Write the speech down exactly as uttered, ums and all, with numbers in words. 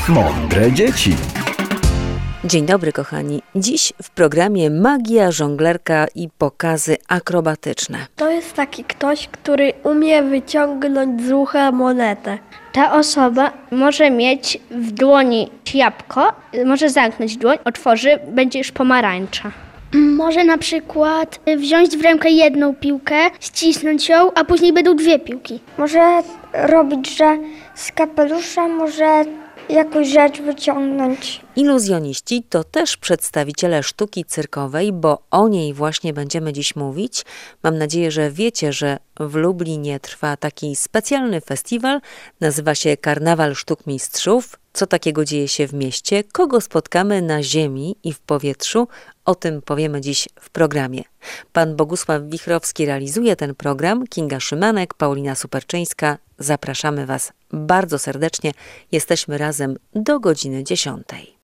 Mądre dzieci. Dzień dobry, kochani. Dziś w programie magia, żonglerka i pokazy akrobatyczne. To jest taki ktoś, który umie wyciągnąć z ucha monetę. Ta osoba może mieć w dłoni jabłko, może zamknąć dłoń, otworzy, będzie już pomarańcza. Może na przykład wziąć w rękę jedną piłkę, ścisnąć ją, a później będą dwie piłki. Może robić, że z kapelusza może jakąś rzecz wyciągnąć. Iluzjoniści to też przedstawiciele sztuki cyrkowej, bo o niej właśnie będziemy dziś mówić. Mam nadzieję, że wiecie, że w Lublinie trwa taki specjalny festiwal. Nazywa się Karnawał Sztuk Mistrzów. Co takiego dzieje się w mieście? Kogo spotkamy na ziemi i w powietrzu? O tym powiemy dziś w programie. Pan Bogusław Wichrowski realizuje ten program, Kinga Szymanek, Paulina Superczyńska. Zapraszamy Was bardzo serdecznie. Jesteśmy razem do godziny dziesiątej.